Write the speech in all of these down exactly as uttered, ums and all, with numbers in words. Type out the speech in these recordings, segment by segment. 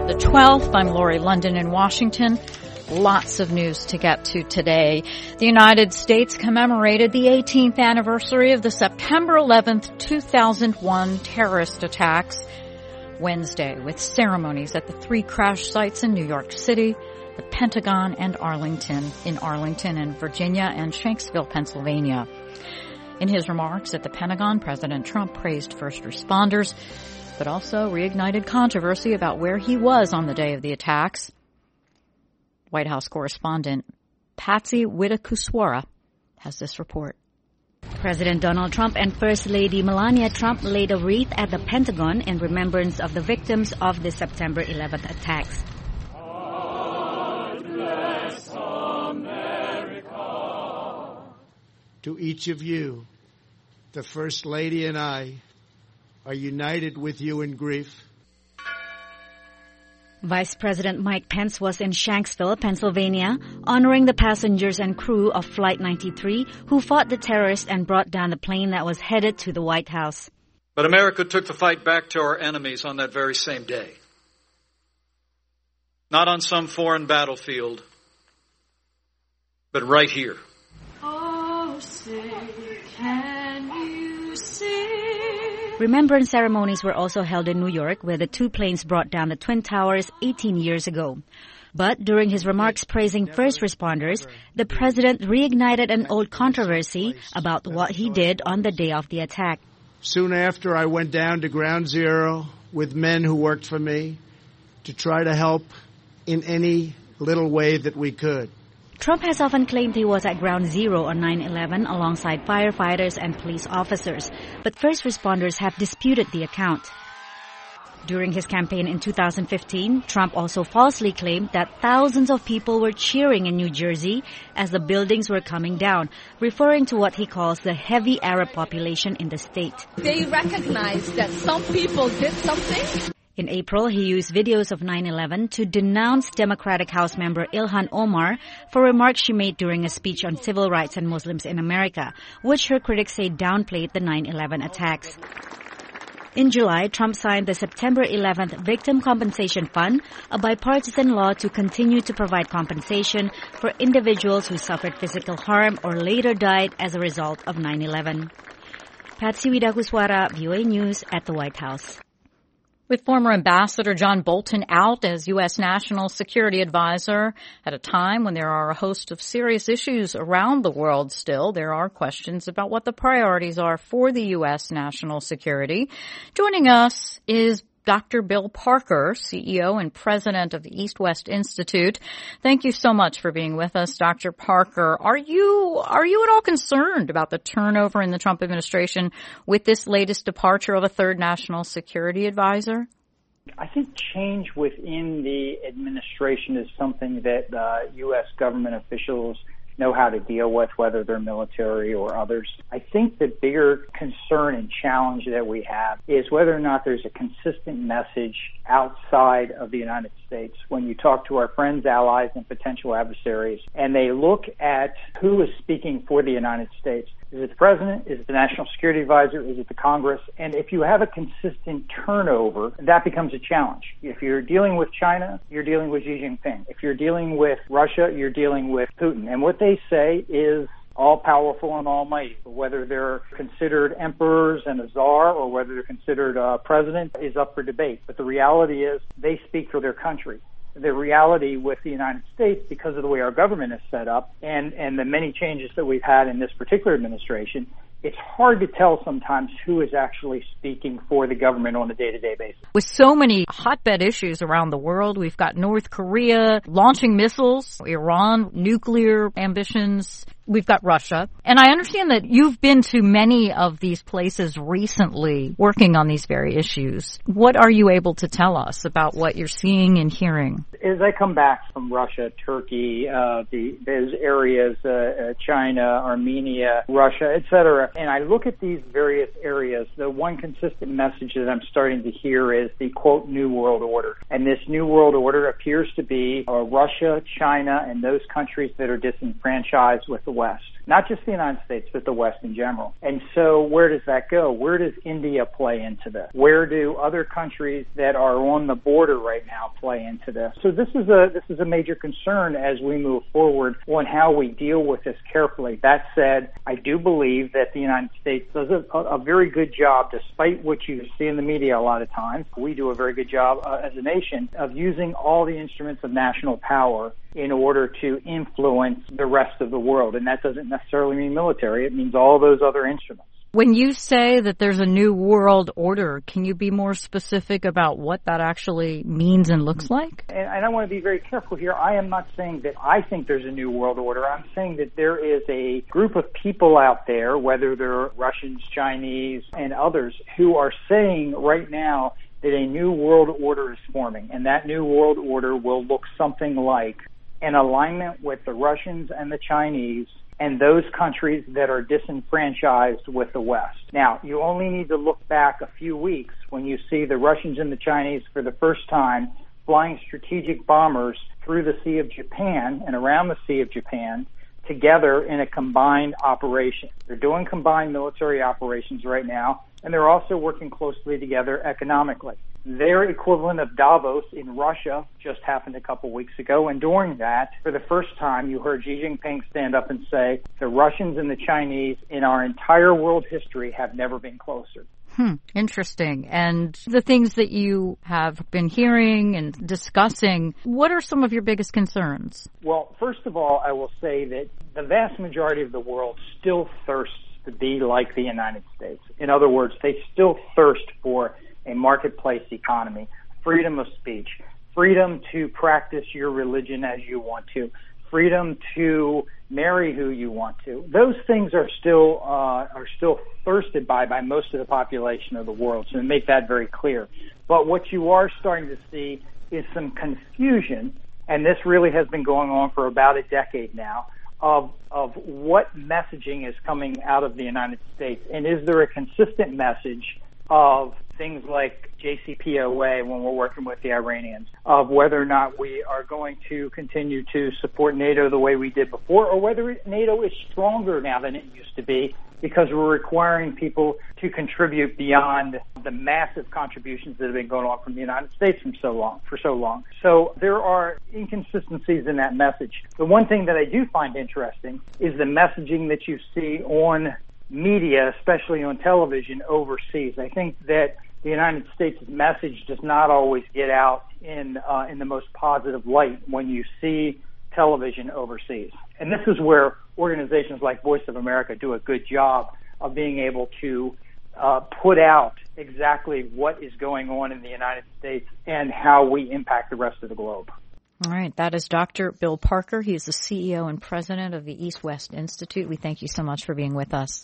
the twelfth. I'm Lori London in Washington. Lots of news to get to today. The United States commemorated the eighteenth anniversary of the September eleventh, two thousand one terrorist attacks Wednesday with ceremonies at the three crash sites in New York City, the Pentagon, and Arlington, in Arlington and Virginia, and Shanksville, Pennsylvania. In his remarks at the Pentagon, President Trump praised first responders, but also reignited controversy about where he was on the day of the attacks. White House correspondent Patsy Widakuswara has this report. President Donald Trump and First Lady Melania Trump laid a wreath at the Pentagon in remembrance of the victims of the September eleventh attacks. God bless America. To each of you, the First Lady and I are united with you in grief. Vice President Mike Pence was in Shanksville, Pennsylvania, honoring the passengers and crew of Flight ninety-three who fought the terrorists and brought down the plane that was headed to the White House. But America took the fight back to our enemies on that very same day. Not on some foreign battlefield, but right here. Oh, say, can you see? Remembrance ceremonies were also held in New York, where the two planes brought down the Twin Towers eighteen years ago. But during his remarks praising first responders, the president reignited an old controversy about what he did on the day of the attack. Soon after, I went down to Ground Zero with men who worked for me to try to help in any little way that we could. Trump has often claimed he was at Ground Zero on nine eleven alongside firefighters and police officers, but first responders have disputed the account. During his campaign in two thousand fifteen, Trump also falsely claimed that thousands of people were cheering in New Jersey as the buildings were coming down, referring to what he calls the heavy Arab population in the state. They recognize that some people did something. In April, he used videos of nine eleven to denounce Democratic House member Ilhan Omar for remarks she made during a speech on civil rights and Muslims in America, which her critics say downplayed the nine eleven attacks. In July, Trump signed the September eleventh Victim Compensation Fund, a bipartisan law to continue to provide compensation for individuals who suffered physical harm or later died as a result of nine eleven. Patsy Widakuswara, V O A News at the White House. With former Ambassador John Bolton out as U S National Security Advisor at a time when there are a host of serious issues around the world still, there are questions about what the priorities are for the U S national security. Joining us is Doctor Bill Parker, C E O and President of the East-West Institute. Thank you so much for being with us, Doctor Parker. Are you are you at all concerned about the turnover in the Trump administration with this latest departure of a third national security advisor? I think change within the administration is something that uh, U S government officials know how to deal with, whether they're military or others. I think the bigger concern and challenge that we have is whether or not there's a consistent message outside of the United States. When you talk to our friends, allies, and potential adversaries, and they look at who is speaking for the United States. Is it the president? Is it the national security advisor? Is it the Congress? And if you have a consistent turnover, that becomes a challenge. If you're dealing with China, you're dealing with Xi Jinping. If you're dealing with Russia, you're dealing with Putin. And what they say is all-powerful and almighty. Whether they're considered emperors and a czar or whether they're considered a president is up for debate. But the reality is they speak for their country. The reality with the United States, because of the way our government is set up and, and the many changes that we've had in this particular administration, it's hard to tell sometimes who is actually speaking for the government on a day-to-day basis. With so many hotbed issues around the world, we've got North Korea launching missiles, Iran, nuclear ambitions. We've got Russia. And I understand that you've been to many of these places recently working on these very issues. What are you able to tell us about what you're seeing and hearing? As I come back from Russia, Turkey, uh, the, those areas, uh, uh, China, Armenia, Russia, et cetera, and I look at these various areas, the one consistent message that I'm starting to hear is the, quote, New World Order. And this New World Order appears to be uh, Russia, China, and those countries that are disenfranchised with the West. Not just the United States, but the West in general. And so where does that go? Where does India play into this? Where do other countries that are on the border right now play into this? So this is a this is a major concern as we move forward on how we deal with this carefully. That said, I do believe that the United States does a, a very good job, despite what you see in the media a lot of times. We do a very good job uh, as a nation of using all the instruments of national power in order to influence the rest of the world. And that doesn't necessarily mean military. It means all those other instruments. When you say that there's a new world order, can you be more specific about what that actually means and looks like? And, and I want to be very careful here. I am not saying that I think there's a new world order. I'm saying that there is a group of people out there, whether they're Russians, Chinese, and others, who are saying right now that a new world order is forming. And that new world order will look something like an alignment with the Russians and the Chinese and those countries that are disenfranchised with the West. Now, you only need to look back a few weeks when you see the Russians and the Chinese for the first time flying strategic bombers through the Sea of Japan and around the Sea of Japan together in a combined operation. They're doing combined military operations right now, and they're also working closely together economically. Their equivalent of Davos in Russia just happened a couple weeks ago, and during that, for the first time, you heard Xi Jinping stand up and say, the Russians and the Chinese in our entire world history have never been closer. Hmm, interesting. And the things that you have been hearing and discussing, what are some of your biggest concerns? Well, first of all, I will say that the vast majority of the world still thirsts to be like the United States. In other words, they still thirst for a marketplace economy, freedom of speech, freedom to practice your religion as you want to, freedom to marry who you want to. Those things are still uh, are still thirsted by by most of the population of the world. So to make that very clear. But what you are starting to see is some confusion, and this really has been going on for about a decade now, of of what messaging is coming out of the United States, and is there a consistent message of things like J C P O A when we're working with the Iranians, of whether or not we are going to continue to support NATO the way we did before, or whether NATO is stronger now than it used to be because we're requiring people to contribute beyond the massive contributions that have been going on from the United States from so long, for so long. So there are inconsistencies in that message. The one thing that I do find interesting is the messaging that you see on media, especially on television overseas. I think that the United States' message does not always get out in uh, in the most positive light when you see television overseas. And this is where organizations like Voice of America do a good job of being able to uh, put out exactly what is going on in the United States and how we impact the rest of the globe. All right. That is Doctor Bill Parker. He is the C E O and president of the East West Institute. We thank you so much for being with us.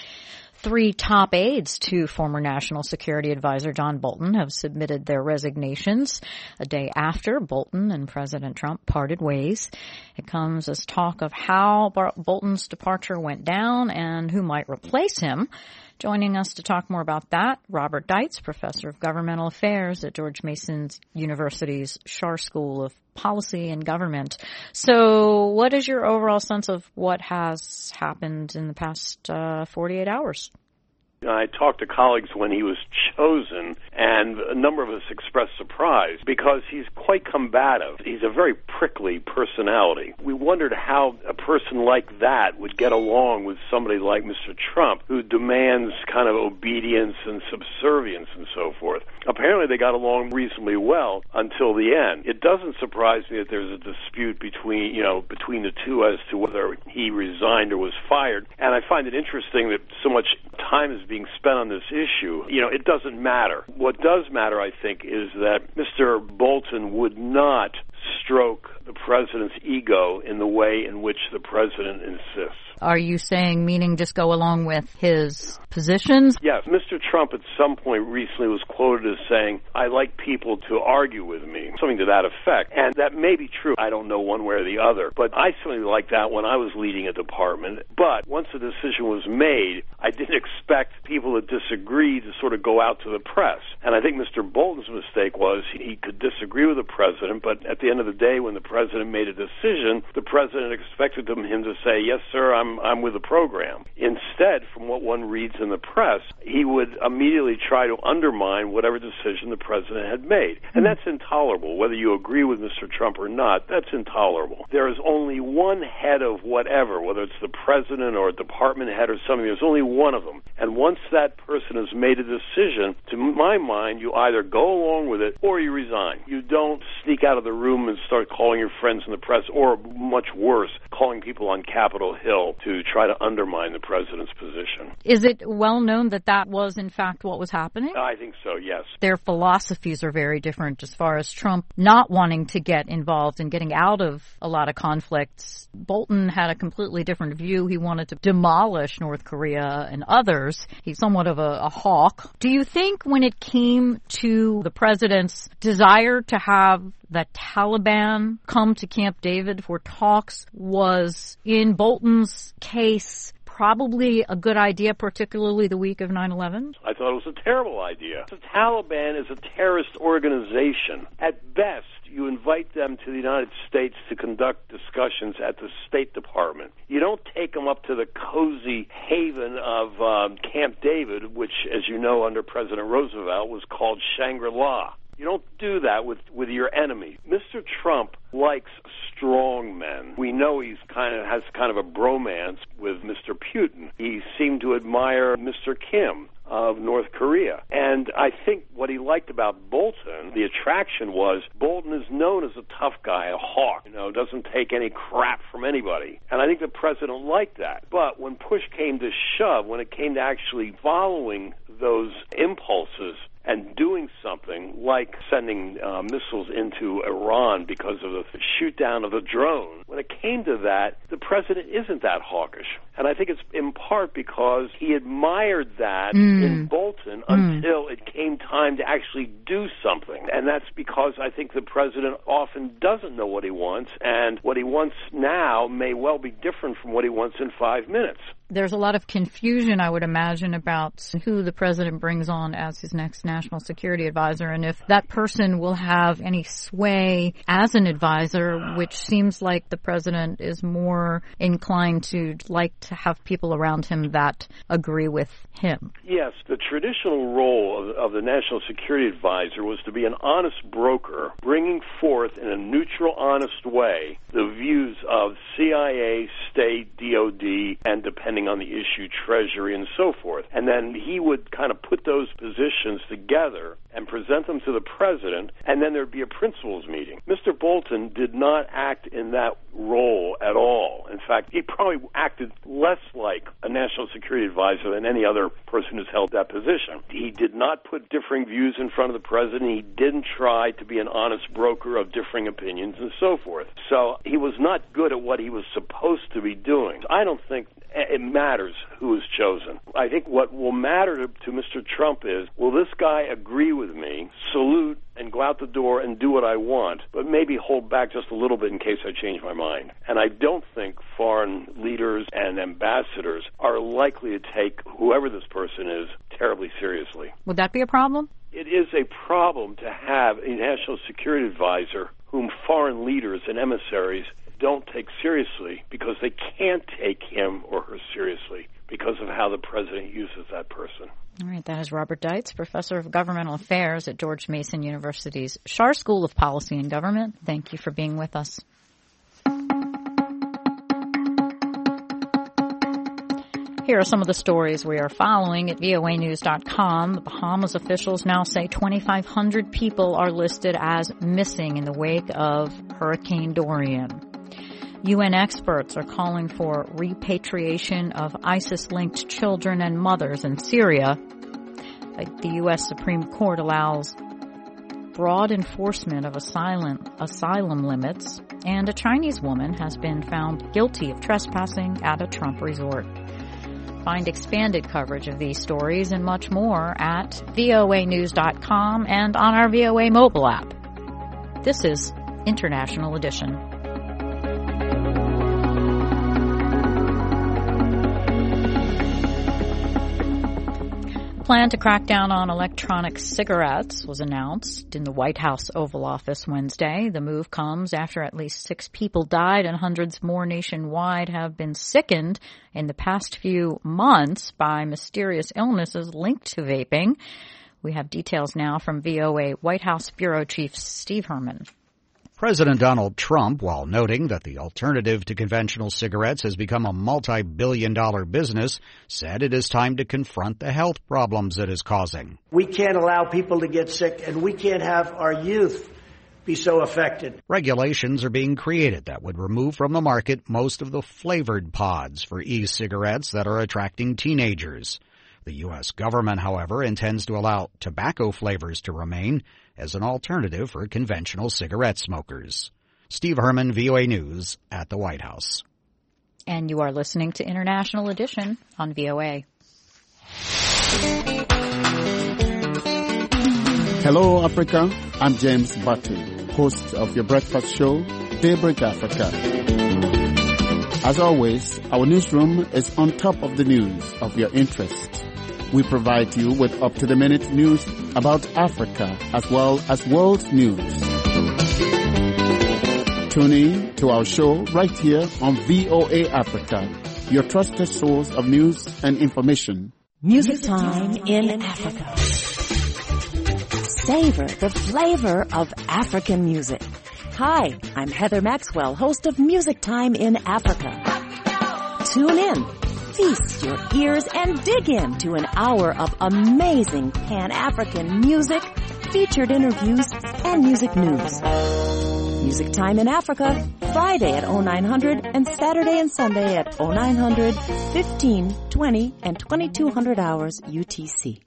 Three top aides to former National Security Advisor John Bolton have submitted their resignations a day after Bolton and President Trump parted ways. It comes as talk of how Bolton's departure went down and who might replace him. Joining us to talk more about that, Robert Deitz, professor of governmental affairs at George Mason University's Schar School of Policy and Government. So what is your overall sense of what has happened in the past uh, forty-eight hours? I talked to colleagues when he was chosen, and a number of us expressed surprise because he's quite combative. He's a very prickly personality. We wondered how a person like that would get along with somebody like Mister Trump, who demands kind of obedience and subservience and so forth. Apparently they got along reasonably well until the end. It doesn't surprise me that there's a dispute between, you know, between the two as to whether he resigned or was fired. And I find it interesting that so much time is being spent on this issue. You know, it doesn't matter. What does matter, I think, is that Mister Bolton would not stroke the president's ego in the way in which the president insists. Are you saying, meaning just go along with his positions? Yes. Mister Trump at some point recently was quoted as saying, I like people to argue with me, something to that effect. And that may be true. I don't know one way or the other. But I certainly liked that when I was leading a department. But once the decision was made, I didn't expect people that disagree to sort of go out to the press. And I think Mister Bolton's mistake was he could disagree with the president, but at the end of the day, when the president made a decision, the president expected him to say, yes, sir, I'm I'm with the program. Instead, from what one reads in the press, he would immediately try to undermine whatever decision the president had made. And that's intolerable. Whether you agree with Mister Trump or not, that's intolerable. There is only one head of whatever, whether it's the president or a department head or something, there's only one of them. And once that person has made a decision, to my mind, you either go along with it or you resign. You don't sneak out of the room and start calling your friends in the press, or much worse, calling people on Capitol Hill to try to undermine the president's position. Is it well known that that was, in fact, what was happening? I think so, yes. Their philosophies are very different as far as Trump not wanting to get involved and getting out of a lot of conflicts. Bolton had a completely different view. He wanted to demolish North Korea and others. He's somewhat of a, a hawk. Do you think when it came to the president's desire to have the Taliban come to Camp David for talks was, in Bolton's case, probably a good idea, particularly the week of nine eleven? I thought it was a terrible idea. The Taliban is a terrorist organization. At best, you invite them to the United States to conduct discussions at the State Department. You don't take them up to the cozy haven of um, Camp David, which, as you know, under President Roosevelt, was called Shangri-La. You don't do that with, with your enemy. Mister Trump likes strong men. We know he's kind of has kind of a bromance with Mister Putin. He seemed to admire Mister Kim of North Korea. And I think what he liked about Bolton, the attraction was Bolton is known as a tough guy, a hawk, you know, doesn't take any crap from anybody. And I think the president liked that. But when push came to shove, when it came to actually following those impulses and doing something like sending uh, missiles into Iran because of the shoot down of the drone, when it came to that, the president isn't that hawkish. And I think it's in part because he admired that mm. in Bolton mm. until it came time to actually do something. And that's because I think the president often doesn't know what he wants, and what he wants now may well be different from what he wants in five minutes. There's a lot of confusion, I would imagine, about who the president brings on as his next national security advisor, and if that person will have any sway as an advisor, which seems like the president is more inclined to like to have people around him that agree with him. Yes, the traditional role of, of the national security advisor was to be an honest broker, bringing forth in a neutral, honest way the views of C I A, state, D O D, and depending on the issue, Treasury, and so forth. And then he would kind of put those positions together and present them to the president, and then there'd be a principals meeting. Mister Bolton did not act in that role at all. In fact, he probably acted less like a national security advisor than any other person who's held that position. He did not put differing views in front of the president. He didn't try to be an honest broker of differing opinions and so forth. So he was not good at what he was supposed to be doing. I don't think it matters who is chosen. I think what will matter to, to Mister Trump is, will this guy agree with me, salute, and go out the door and do what I want, but maybe hold back just a little bit in case I change my mind. And I don't think foreign leaders and ambassadors are likely to take whoever this person is terribly seriously. Would that be a problem? It is a problem to have a national security advisor whom foreign leaders and emissaries don't take seriously because they can't take him or her seriously because of how the president uses that person. All right, that is Robert Deitz, professor of governmental affairs at George Mason University's Schar School of Policy and Government. Thank you for being with us. Here are some of the stories we are following at V O A news dot com. The Bahamas officials now say twenty-five hundred people are listed as missing in the wake of Hurricane Dorian. U N experts are calling for repatriation of ISIS-linked children and mothers in Syria. The U S Supreme Court allows broad enforcement of asylum, asylum limits, and a Chinese woman has been found guilty of trespassing at a Trump resort. Find expanded coverage of these stories and much more at V O A news dot com and on our V O A mobile app. This is International Edition. Plan to crack down on electronic cigarettes was announced in the White House Oval Office Wednesday. The move comes after at least six people died and hundreds more nationwide have been sickened in the past few months by mysterious illnesses linked to vaping. We have details now from V O A White House Bureau Chief Steve Herman. President Donald Trump, while noting that the alternative to conventional cigarettes has become a multi-billion dollar business, said it is time to confront the health problems it is causing. We can't allow people to get sick, and we can't have our youth be so affected. Regulations are being created that would remove from the market most of the flavored pods for e-cigarettes that are attracting teenagers. The U S government, however, intends to allow tobacco flavors to remain as an alternative for conventional cigarette smokers. Steve Herman, V O A News at the White House. And you are listening to International Edition on V O A. Hello, Africa. I'm James Butty, host of your breakfast show, Daybreak Africa. As always, our newsroom is on top of the news of your interest. We provide you with up-to-the-minute news about Africa as well as world news. Tune in to our show right here on V O A Africa, your trusted source of news and information. Music Time in Africa. Savor the flavor of African music. Hi, I'm Heather Maxwell, host of Music Time in Africa. Tune in. Feast your ears and dig into an hour of amazing Pan-African music, featured interviews, and music news. Music Time in Africa, Friday at oh nine hundred and Saturday and Sunday at oh nine hundred, fifteen, twenty, and twenty-two hundred hours U T C.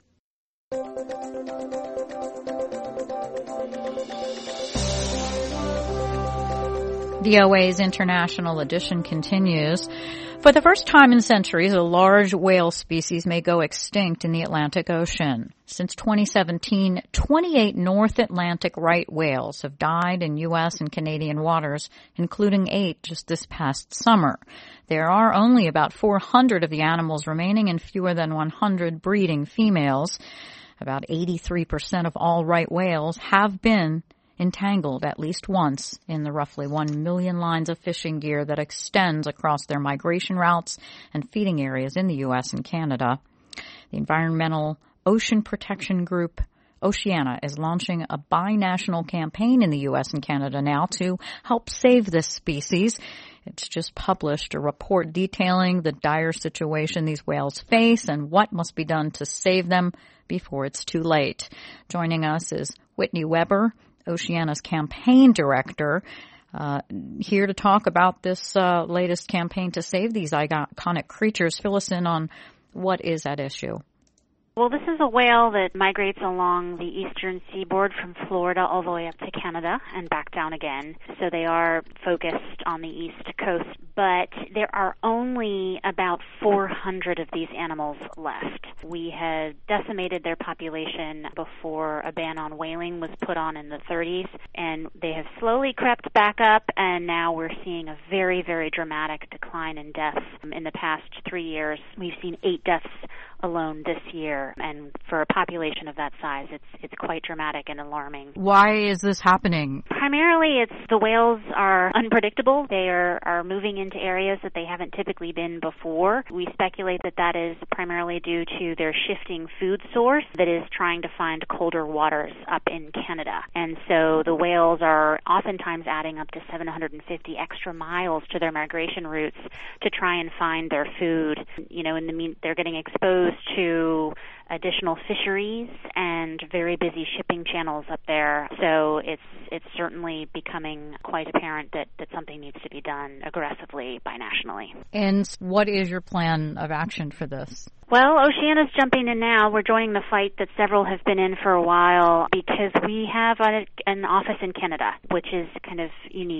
V O A's International Edition continues. For the first time in centuries, a large whale species may go extinct in the Atlantic Ocean. Since twenty seventeen, twenty-eight North Atlantic right whales have died in U S and Canadian waters, including eight just this past summer. There are only about four hundred of the animals remaining and fewer than one hundred breeding females. About eighty-three percent of all right whales have been entangled at least once in the roughly one million lines of fishing gear that extends across their migration routes and feeding areas in the U S and Canada. The Environmental Ocean Protection Group, Oceana, is launching a binational campaign in the U S and Canada now to help save this species. It's just published a report detailing the dire situation these whales face and what must be done to save them before it's too late. Joining us is Whitney Weber, Oceana's campaign director, uh, here to talk about this uh, latest campaign to save these iconic creatures. Fill us in on what is at issue. Well, this is a whale that migrates along the eastern seaboard from Florida all the way up to Canada and back down again. So they are focused on the east coast, but there are only about four hundred of these animals left. We had decimated their population before a ban on whaling was put on in the thirties, and they have slowly crept back up, and now we're seeing a very, very dramatic decline in deaths. In the past three years, we've seen eight deaths alone this year, and for a population of that size, it's it's quite dramatic and alarming. Why is this happening? Primarily, it's the whales are unpredictable. They are, are moving into areas that they haven't typically been before. We speculate that that is primarily due to their shifting food source that is trying to find colder waters up in Canada. And so the whales are oftentimes adding up to seven hundred fifty extra miles to their migration routes to try and find their food. You know, in the mean, they're getting exposed to additional fisheries and very busy shipping channels up there. So it's it's certainly becoming quite apparent that, that something needs to be done aggressively binationally. And what is your plan of action for this? Well, Oceana's jumping in now. We're joining the fight that several have been in for a while because we have a, an office in Canada, which is kind of unique.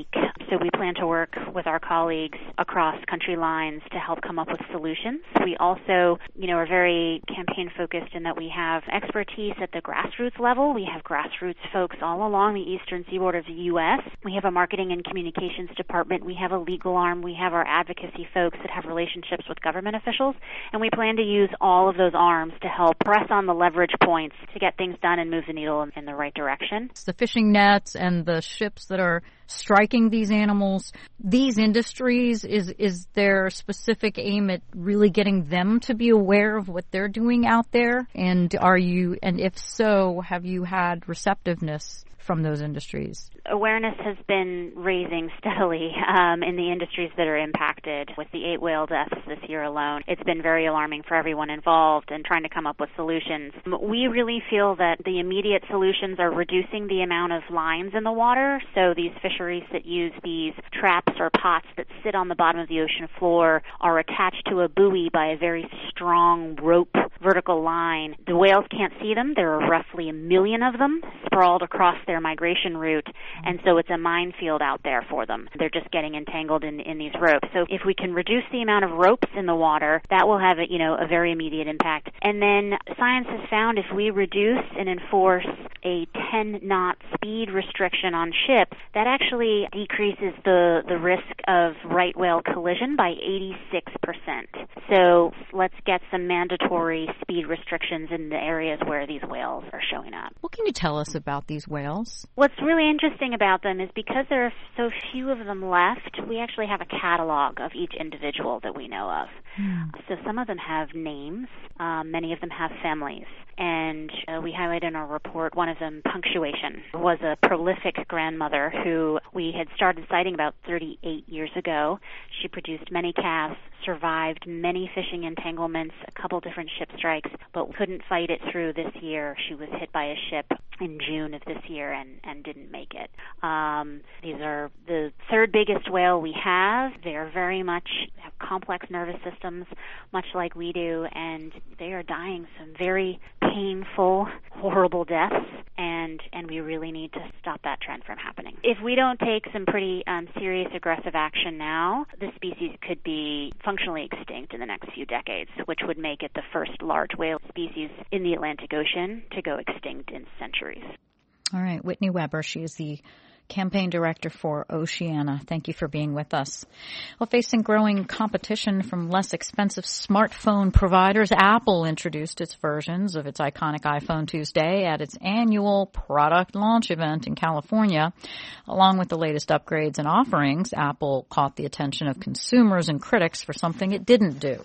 So we plan to work with our colleagues across country lines to help come up with solutions. We also, you know, are very campaign focused in that we have expertise at the grassroots level. We have grassroots folks all along the eastern seaboard of the U S. We have a marketing and communications department. We have a legal arm. We have our advocacy folks that have relationships with government officials. And we plan to use all of those arms to help press on the leverage points to get things done and move the needle in, in the right direction. The fishing nets and the ships that are striking these animals, these industries, is is there a specific aim at really getting them to be aware of what they're doing out there? And are you, and if so, have you had receptiveness from those industries? Awareness has been raising steadily um, in the industries that are impacted. With the eight whale deaths this year alone, it's been very alarming for everyone involved and trying to come up with solutions. We really feel that the immediate solutions are reducing the amount of lines in the water. So these fisheries that use these traps or pots that sit on the bottom of the ocean floor are attached to a buoy by a very strong rope vertical line. The whales can't see them. There are roughly a million of them sprawled across their migration route, and so it's a minefield out there for them. They're just getting entangled in, in these ropes. So if we can reduce the amount of ropes in the water, that will have a, you know, a very immediate impact. And then science has found if we reduce and enforce a ten knot speed restriction on ships, that actually decreases the, the risk of right whale collision by eighty-six percent. So let's get some mandatory speed restrictions in the areas where these whales are showing up. What can you tell us about these whales? What's really interesting about them is because there are so few of them left, we actually have a catalog of each individual that we know of. Mm. So some of them have names, um, many of them have families. And uh, we highlight in our report one of them, Punctuation, was a prolific grandmother who we had started citing about thirty-eight years ago. She produced many calves, survived many fishing entanglements, a couple different ship strikes, but couldn't fight it through this year. She was hit by a ship in June of this year and, and didn't make it. Um, these are the third biggest whale we have. They are very much have complex nervous systems, much like we do, and they are dying some very painful, horrible deaths, and and we really need to stop that trend from happening. If we don't take some pretty um, serious aggressive action now, the species could be functionally extinct in the next few decades, which would make it the first large whale species in the Atlantic Ocean to go extinct in centuries. All right, Whitney Weber, she is the campaign director for Oceana. Thank you for being with us. Well, facing growing competition from less expensive smartphone providers, Apple introduced its versions of its iconic iPhone Tuesday at its annual product launch event in California. Along with the latest upgrades and offerings, Apple caught the attention of consumers and critics for something it didn't do.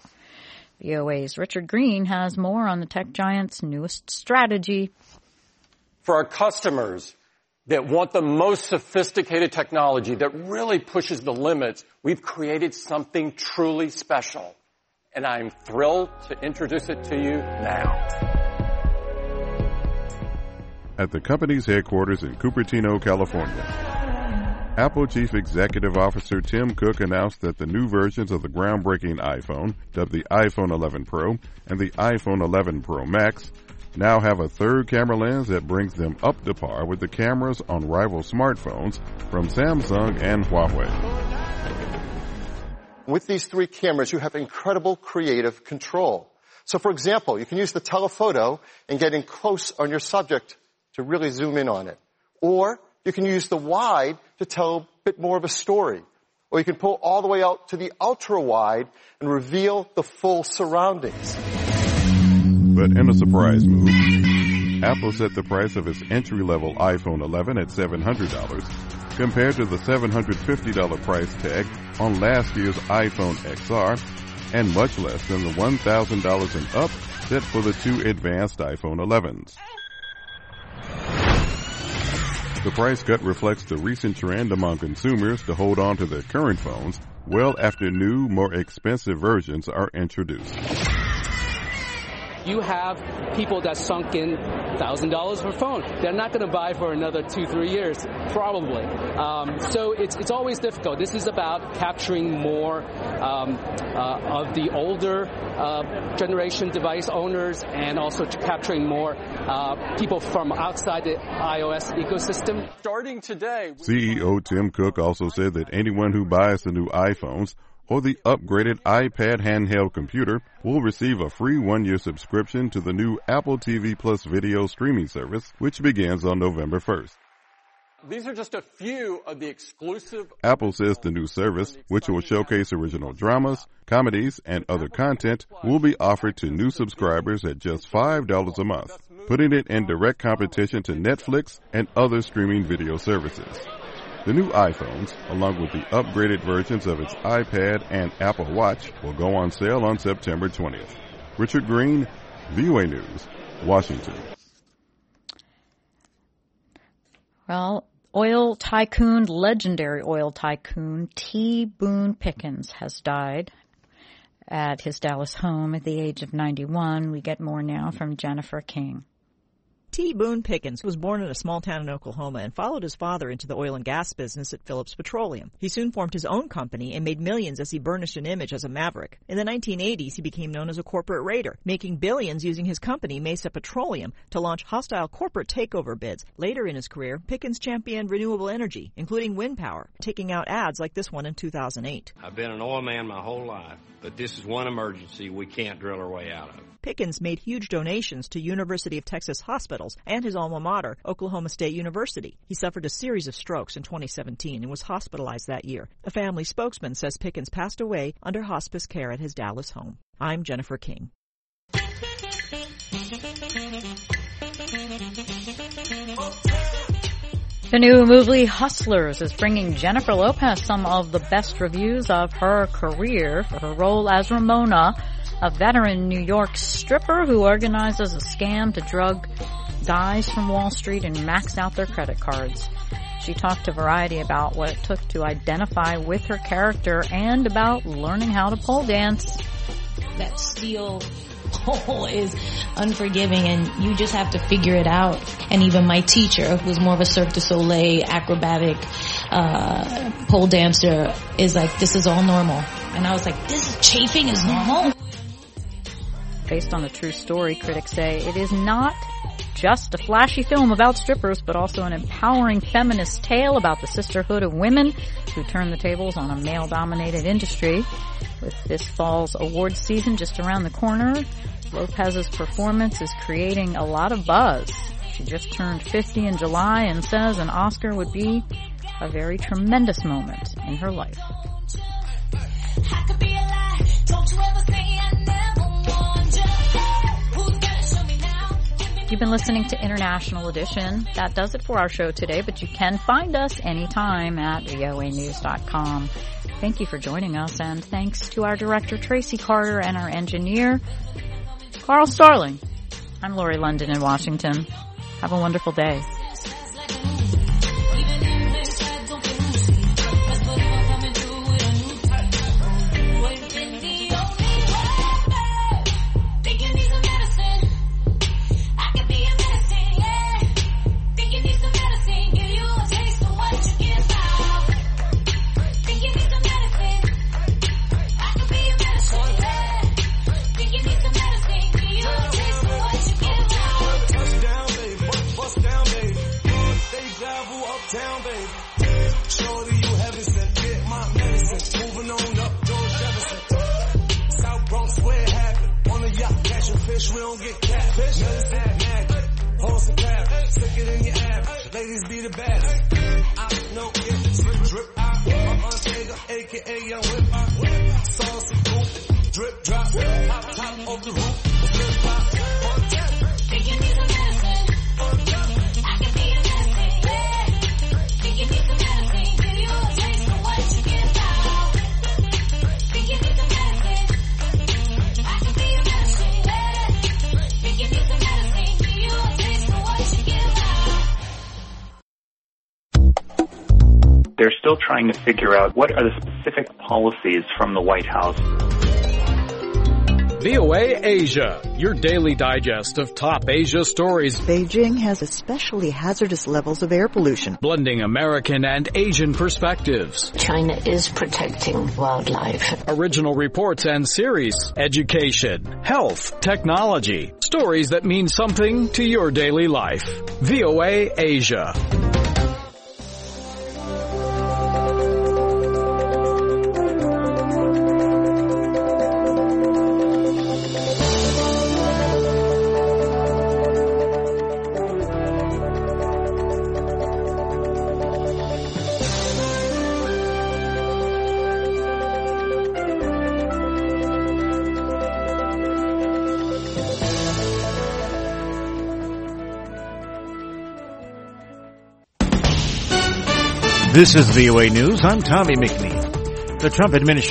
V O A's Richard Green has more on the tech giant's newest strategy. For our customers that want the most sophisticated technology that really pushes the limits, we've created something truly special. And I'm thrilled to introduce it to you now. At the company's headquarters in Cupertino, California, Apple Chief Executive Officer Tim Cook announced that the new versions of the groundbreaking iPhone, dubbed the iPhone eleven Pro and the iPhone eleven Pro Max, now have a third camera lens that brings them up to par with the cameras on rival smartphones from Samsung and Huawei. With these three cameras, you have incredible creative control. So, for example, you can use the telephoto and get in close on your subject to really zoom in on it. Or you can use the wide to tell a bit more of a story. Or you can pull all the way out to the ultra wide and reveal the full surroundings. But in a surprise move, Apple set the price of its entry-level iPhone eleven at seven hundred dollars compared to the seven hundred fifty dollars price tag on last year's iPhone X R and much less than the one thousand dollars and up set for the two advanced iPhone elevens. The price cut reflects the recent trend among consumers to hold on to their current phones well after new, more expensive versions are introduced. You have people that sunk in one thousand dollars for a phone. They're not going to buy for another two, three years, probably. Um, so it's it's always difficult. This is about capturing more um, uh, of the older uh, generation device owners and also capturing more uh, people from outside the iOS ecosystem. Starting today, C E O Tim Cook also said that anyone who buys the new iPhones or the upgraded iPad handheld computer will receive a free one-year subscription to the new Apple T V Plus video streaming service, which begins on November first. These are just a few of the exclusive... Apple says the new service, which will showcase original dramas, comedies, and other content, will be offered to new subscribers at just five dollars a month, putting it in direct competition to Netflix and other streaming video services. The new iPhones, along with the upgraded versions of its iPad and Apple Watch, will go on sale on September twentieth. Richard Green, V O A News, Washington. Well, oil tycoon, legendary oil tycoon T. Boone Pickens has died at his Dallas home at the age of ninety-one. We get more now from Jennifer King. T. Boone Pickens was born in a small town in Oklahoma and followed his father into the oil and gas business at Phillips Petroleum. He soon formed his own company and made millions as he burnished an image as a maverick. In the nineteen eighties, he became known as a corporate raider, making billions using his company, Mesa Petroleum, to launch hostile corporate takeover bids. Later in his career, Pickens championed renewable energy, including wind power, taking out ads like this one in two thousand eight. I've been an oil man my whole life, but this is one emergency we can't drill our way out of. Pickens made huge donations to University of Texas hospitals and his alma mater, Oklahoma State University. He suffered a series of strokes in twenty seventeen and was hospitalized that year. A family spokesman says Pickens passed away under hospice care at his Dallas home. I'm Jennifer King. The new movie Hustlers is bringing Jennifer Lopez some of the best reviews of her career for her role as Ramona, a veteran New York stripper who organizes a scam to drug guys from Wall Street and max out their credit cards. She talked to Variety about what it took to identify with her character and about learning how to pole dance. That steel pole is unforgiving and you just have to figure it out. And even my teacher, who was more of a Cirque du Soleil acrobatic uh pole dancer, is like, this is all normal. And I was like, this is chafing is normal? Based on a true story, critics say it is not just a flashy film about strippers, but also an empowering feminist tale about the sisterhood of women who turn the tables on a male-dominated industry. With this fall's awards season just around the corner, Lopez's performance is creating a lot of buzz. She just turned fifty in July and says an Oscar would be a very tremendous moment in her life. You've been listening to International Edition. That does it for our show today, but you can find us anytime at V O A news dot com. Thank you for joining us, and thanks to our director, Tracy Carter, and our engineer, Carl Starling. I'm Lori London in Washington. Have a wonderful day. We don't get catfish. Notice that magic. Horse and crab. Stick it in your average. Ladies be the baddest. I know it. Drip, drip. I'm Untega, a k a. Young Whip. Saucy poop. Drip, drop. Pop, top off the roof. Flip, pop. Think you need some medicine? I can be a medicine. Think you need some medicine? Give you a taste of what you give out. Think you need some medicine? I can be a medicine. They're still trying to figure out what are the specific policies from the White House. V O A Asia, your daily digest of top Asia stories. Beijing has especially hazardous levels of air pollution. Blending American and Asian perspectives. China is protecting wildlife. Original reports and series. Education, health, technology. Stories that mean something to your daily life. V O A Asia. This is V O A News. I'm Tommy McNeil. The Trump administration